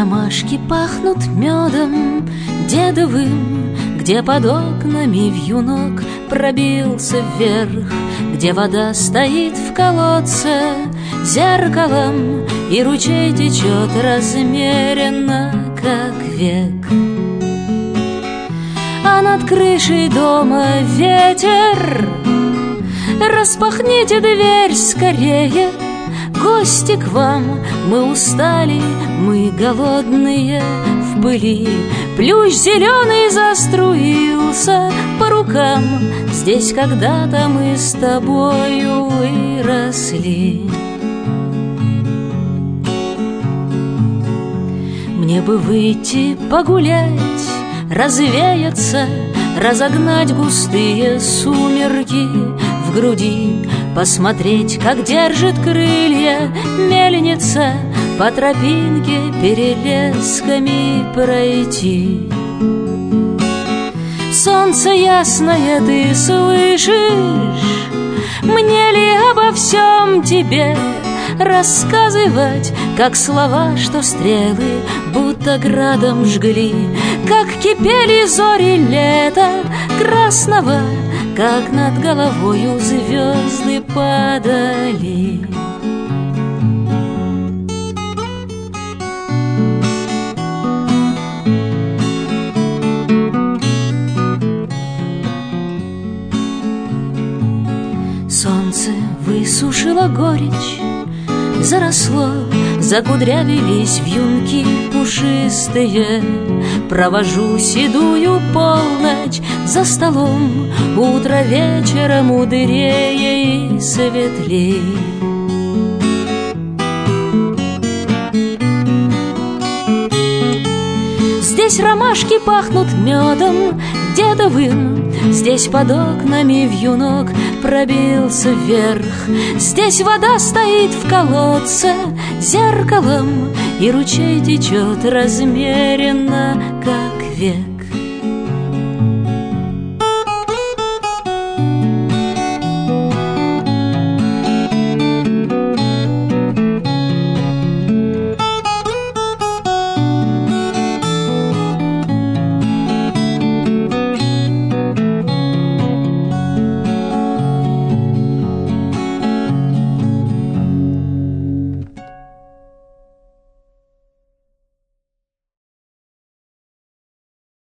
Ромашки пахнут медом дедовым, где под окнами вьюнок пробился вверх, где вода стоит в колодце зеркалом, и ручей течет размеренно, как век. А над крышей дома ветер. Распахните дверь скорее, гости к вам. Мы устали, мы голодные в пыли. Плющ зеленый заструился по рукам. Здесь когда-то мы с тобою выросли. Мне бы выйти погулять, развеяться, разогнать густые сумерки в груди, посмотреть, как держит крылья мельница, по тропинке перелесками пройти. Солнце ясное ты слышишь? Мне ли обо всем тебе рассказывать, как слова, что стрелы будто градом жгли, как кипели зори лета красного, как над головою звезды падали. Солнце высушило горечь, заросло, закудрявились вьюнки пушистые. Провожу седую полночь за столом, утро вечера мудрее и светлей. Здесь ромашки пахнут медом дедовым, здесь под окнами вьюнок пробился вверх, здесь вода стоит в колодце зеркалом, и ручей течет размеренно, как век.